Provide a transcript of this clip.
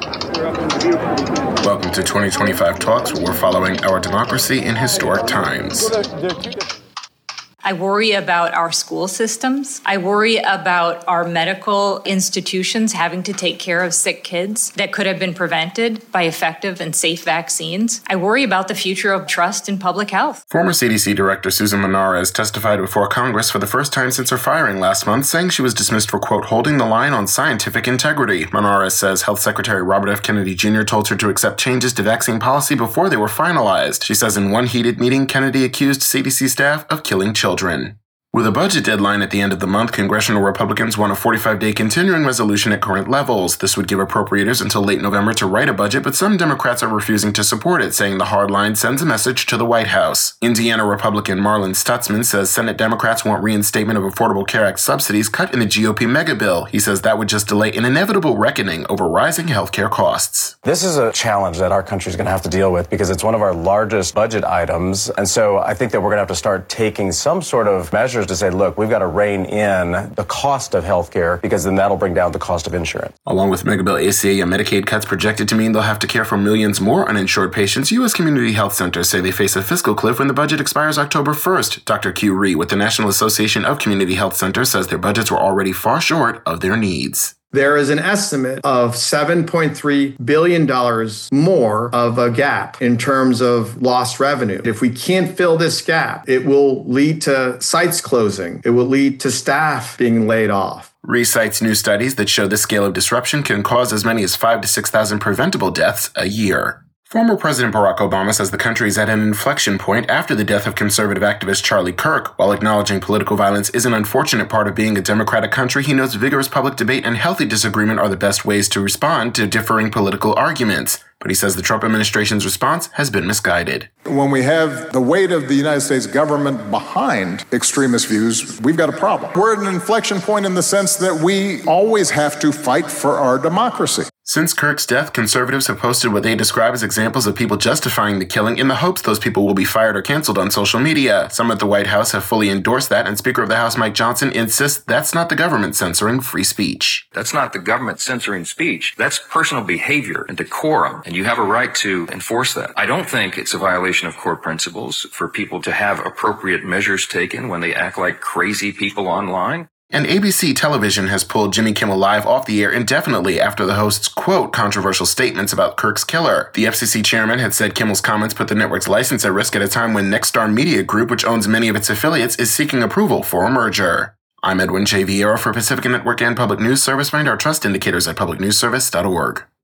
Welcome to 2025 Talks, where we're following our democracy in historic times. I worry about our school systems. I worry about our medical institutions having to take care of sick kids that could have been prevented by effective and safe vaccines. I worry about the future of trust in public health. Former CDC Director Susan Menarez testified before Congress for the first time since her firing last month, saying she was dismissed for, quote, holding the line on scientific integrity. Menarez says Health Secretary Robert F. Kennedy Jr. told her to accept changes to vaccine policy before they were finalized. She says in one heated meeting, Kennedy accused CDC staff of killing children. With a budget deadline at the end of the month, congressional Republicans want a 45-day continuing resolution at current levels. This would give appropriators until late November to write a budget, but some Democrats are refusing to support it, saying the hard line sends a message to the White House. Indiana Republican Marlin Stutzman says Senate Democrats want reinstatement of Affordable Care Act subsidies cut in the GOP mega bill. He says that would just delay an inevitable reckoning over rising healthcare costs. This is a challenge that our country is going to have to deal with because it's one of our largest budget items. And so I think that we're going to have to start taking some sort of measures to say, look, we've got to rein in the cost of health care because then that'll bring down the cost of insurance. Along with Megabill ACA and Medicaid cuts projected to mean they'll have to care for millions more uninsured patients, U.S. community health centers say they face a fiscal cliff when the budget expires October 1st. Dr. Q. Rhee with the National Association of Community Health Centers says their budgets were already far short of their needs. There is an estimate of $7.3 billion more of a gap in terms of lost revenue. If we can't fill this gap, it will lead to sites closing. It will lead to staff being laid off. Rhee cites new studies that show this scale of disruption can cause as many as 5,000 to 6,000 preventable deaths a year. Former President Barack Obama says the country is at an inflection point after the death of conservative activist Charlie Kirk. While acknowledging political violence is an unfortunate part of being a democratic country, he notes vigorous public debate and healthy disagreement are the best ways to respond to differing political arguments. But he says the Trump administration's response has been misguided. When we have the weight of the United States government behind extremist views, we've got a problem. We're at an inflection point in the sense that we always have to fight for our democracy. Since Kirk's death, conservatives have posted what they describe as examples of people justifying the killing in the hopes those people will be fired or canceled on social media. Some at the White House have fully endorsed that, and Speaker of the House Mike Johnson insists that's not the government censoring free speech. That's not the government censoring speech. That's personal behavior and decorum, and you have a right to enforce that. I don't think it's a violation of core principles for people to have appropriate measures taken when they act like crazy people online. And ABC Television has pulled Jimmy Kimmel Live off the air indefinitely after the host's, quote, controversial statements about Kirk's killer. The FCC chairman had said Kimmel's comments put the network's license at risk at a time when Nexstar Media Group, which owns many of its affiliates, is seeking approval for a merger. I'm Edwin J. Vieira for Pacifica Network and Public News Service. Find our trust indicators at publicnewsservice.org.